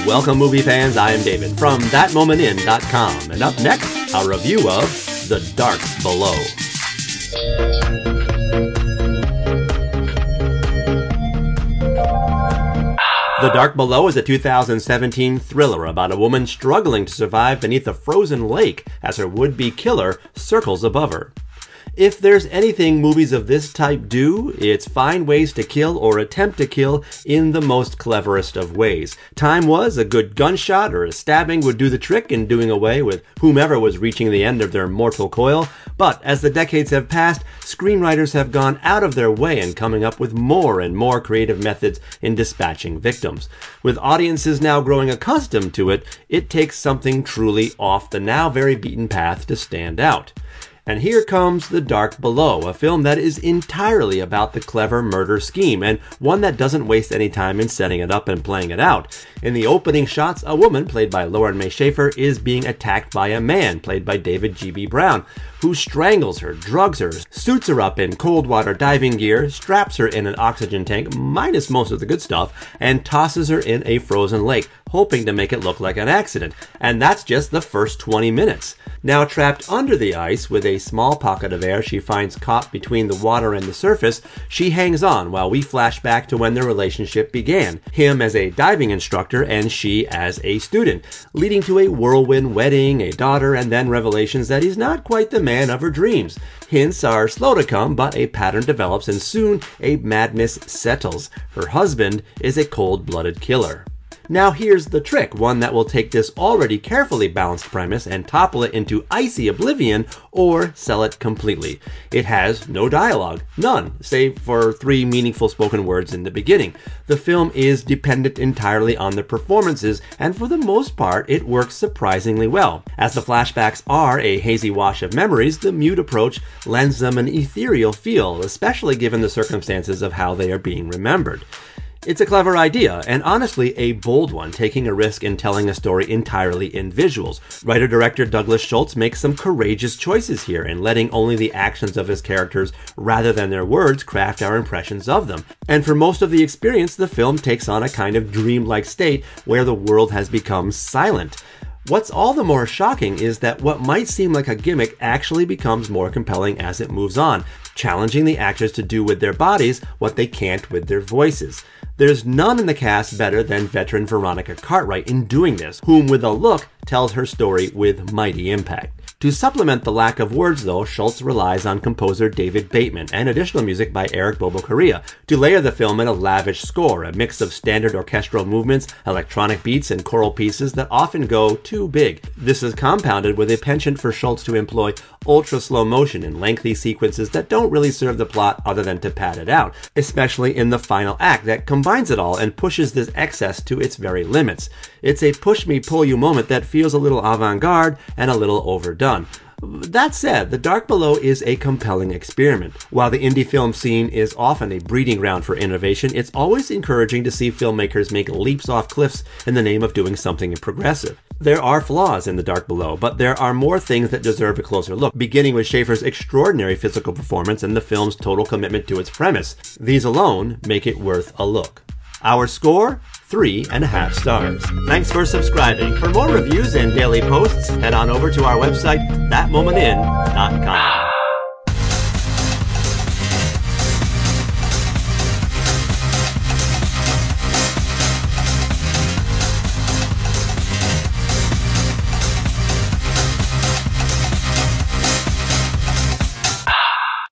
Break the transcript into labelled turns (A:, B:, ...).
A: Welcome, movie fans. I am David from ThatMomentIn.com. And up next, our review of The Dark Below. The Dark Below is a 2017 thriller about a woman struggling to survive beneath a frozen lake as her would-be killer circles above her. If there's anything movies of this type do, it's find ways to kill or attempt to kill in the most cleverest of ways. Time was a good gunshot or a stabbing would do the trick in doing away with whomever was reaching the end of their mortal coil. But as the decades have passed, screenwriters have gone out of their way in coming up with more and more creative methods in dispatching victims. With audiences now growing accustomed to it, it takes something truly off the now very beaten path to stand out. And here comes The Dark Below, a film that is entirely about the clever murder scheme, and one that doesn't waste any time in setting it up and playing it out. In the opening shots, a woman, played by Lauren May Schafer, is being attacked by a man, played by David G.B. Brown, who strangles her, drugs her, suits her up in cold water diving gear, straps her in an oxygen tank, minus most of the good stuff, and tosses her in a frozen lake, hoping to make it look like an accident. And that's just the first 20 minutes. Now trapped under the ice with a small pocket of air she finds caught between the water and the surface, she hangs on while we flash back to when their relationship began, him as a diving instructor and she as a student, leading to a whirlwind wedding, a daughter, and then revelations that he's not quite the man of her dreams. Hints are slow to come, but a pattern develops and soon a madness settles. Her husband is a cold-blooded killer. Now here's the trick, one that will take this already carefully balanced premise and topple it into icy oblivion or sell it completely. It has no dialogue, none, save for 3 meaningful spoken words in the beginning. The film is dependent entirely on the performances, and for the most part, it works surprisingly well. As the flashbacks are a hazy wash of memories, the mute approach lends them an ethereal feel, especially given the circumstances of how they are being remembered. It's a clever idea, and honestly a bold one, taking a risk in telling a story entirely in visuals. Writer-director Douglas Schultz makes some courageous choices here in letting only the actions of his characters rather than their words craft our impressions of them. And for most of the experience, the film takes on a kind of dreamlike state where the world has become silent. What's all the more shocking is that what might seem like a gimmick actually becomes more compelling as it moves on, challenging the actors to do with their bodies what they can't with their voices. There's none in the cast better than veteran Veronica Cartwright in doing this, whom with a look tells her story with mighty impact. To supplement the lack of words, though, Schultz relies on composer David Bateman and additional music by Eric Bobo Correa to layer the film in a lavish score, a mix of standard orchestral movements, electronic beats, and choral pieces that often go too big. This is compounded with a penchant for Schultz to employ ultra-slow motion in lengthy sequences that don't really serve the plot other than to pad it out, especially in the final act that combines it all and pushes this excess to its very limits. It's a push-me-pull-you moment that feels a little avant-garde and a little overdone. That said, The Dark Below is a compelling experiment. While the indie film scene is often a breeding ground for innovation, it's always encouraging to see filmmakers make leaps off cliffs in the name of doing something progressive. There are flaws in The Dark Below, but there are more things that deserve a closer look, beginning with Schafer's extraordinary physical performance and the film's total commitment to its premise. These alone make it worth a look. Our score? 3.5 stars. Thanks for subscribing. For more reviews and daily posts, head on over to our website, ThatMomentIn.com.